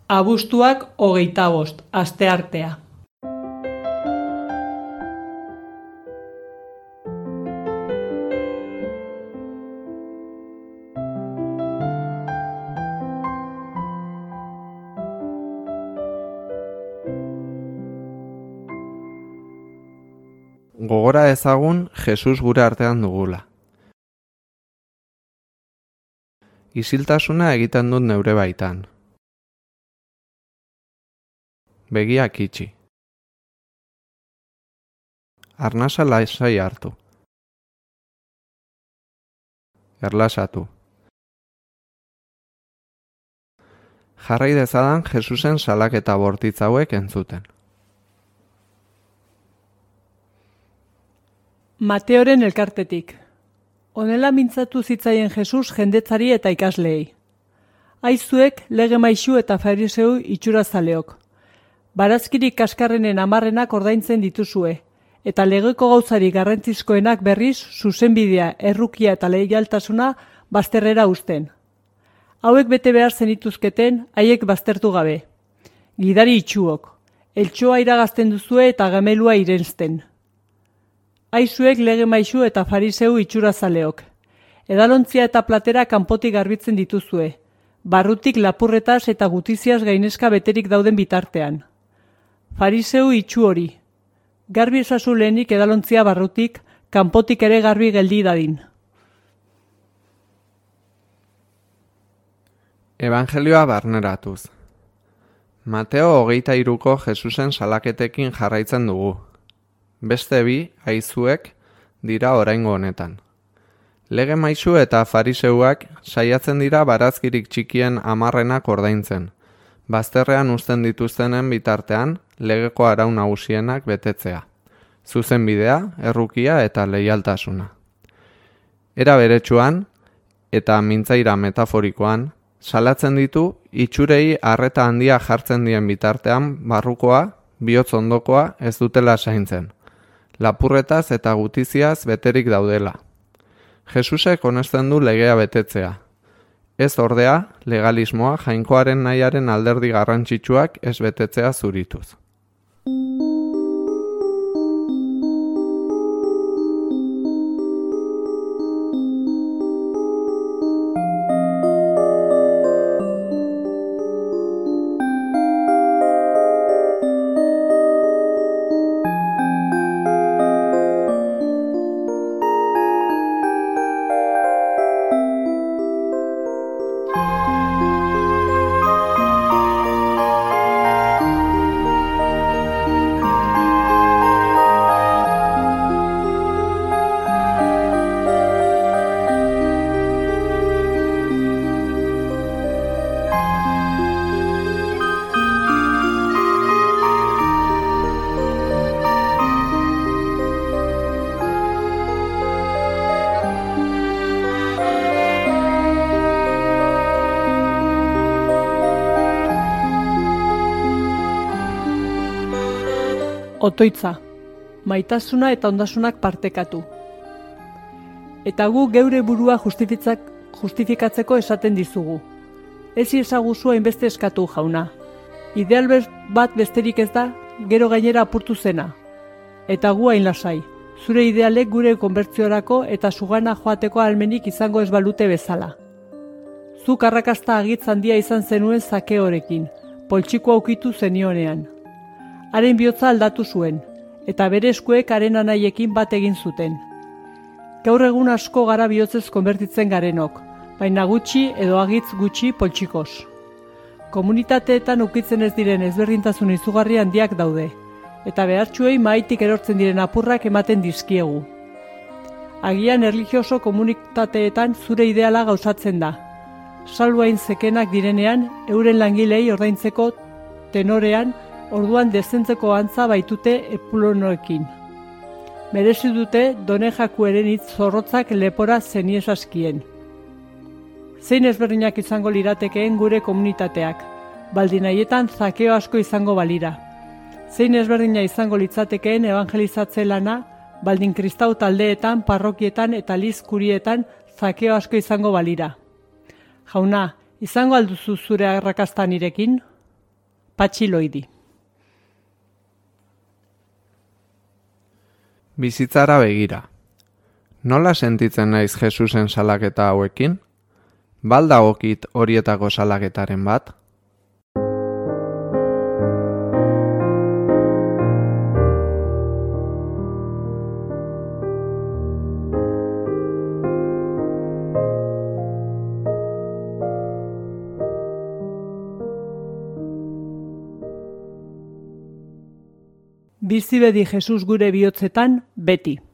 Abuztuak 25, asteartea. Gogora ezagun Jesus gure artean dugula. Isiltasuna egiten dut neure baitan. Begiak itxi. Arnasa lasai hartu. Erlasatu. Jarrai dezadan Jesusen salaketa bortitz hauek entzuten. Mateoren elkartetik. Honela mintzatu zitzaien Jesus jendetzari eta ikasleei. Aizuek lege maisu eta fariseu itxurazaleok. Barazkirik kaskarrenen 10 ordaintzen dituzue, eta legeko gauzari garrantzizkoenak berriz zuzenbidea, errukia eta leialtasuna bazterrera uzten. Hauek bete behar zenituzketen, haiek baztertu gabe. Gidari itxuok, eltxoa iragazten duzue eta gamelua irensten. Aizuek lege maisu eta fariseu itxurazaleok. Edalontzia eta platera kanpotik garbitzen dituzue, barrutik lapurretaz eta gutiziaz gainezka beterik dauden bitartean. Fariseu itxu hori. Garbi ezazu lehenik edalontzia barrutik, kanpotik ere garbi geldi dadin. Evangelioa barneratuz. Mateo 23ko Jesusen salaketekin jarraitzen dugu. Beste bi, aizuek, dira oraingo honetan. Lege maisu eta fariseuak saiatzen dira barazkirik txikien 10 ordaintzen. Bazterrean uzten dituztenen bitartean, legeko arau nagusienak betetzea. Zuzenbidea, errukia eta leialtasuna. Era beretsuan, eta mintzaira metaforikoan, salatzen ditu itxurei arreta handia jartzen dien bitartean barrukoa, bihotz ondokoa ez dutela zaintzen. Lapurretaz eta gutiziaz beterik daudela. Jesusek onesten du legea betetzea. Ez ordea, legalismoa jainkoaren nahiaren alderdi garrantzitsuak ez betetzea zurituz. Otoitza, maitasuna eta ondasunak partekatu. Eta gu geure burua justifikatzeko esaten dizugu. Ez ezaguzu hainbeste eskatu, jauna. Ideal bat besterik ez da, gero gainera apurtu zena. Eta gu hain lasai, zure idealek gure konbertsiorako eta sugana joateko ahalmenik izango ez balute bezala. Zuk arrakasta agitz handia izan zenuen Zakeorekin, poltsikoa ukitu zenionean. Haren bihotza aldatu zuen, eta bere eskuek haren anaiekin bat egin zuten. Gaur egun asko gara bihotzez konbertitzen garenok, baina gutxi edo agitz gutxi poltsikoz. Komunitateetan ukitzen ez diren ezberdintasun izugarri handiak daude, eta behartsuei mahaitik erortzen diren apurrak ematen dizkiegu. Agian erlijioso komunitateetan zure ideala gauzatzen da. Salbu hain zekenak direnean, euren langilei ordaintzeko tenorean, orduan dezentzeko antza baitute epulonoekin. Merezi dute Done Jakueren hitz zorrotzak lepora zeniesaskien. Zein ezberdinak izango liratekeen gure komunitateak, baldin haietan Zakeo asko izango balira. Zein ezberdina izango litzatekeen evangelizatze lana, baldin kristau taldeetan, parrokietan eta lizkurietan Zakeo asko izango balira. Jauna, izango alduzu zure arrakasta nirekin? Patxi Loidi. Bizitzara begira. Nola sentitzen naiz Jesusen salaketa hauekin? Baldagokit horietako salaketaren bat? Bizi bedi Jesus gure bihotzetan beti.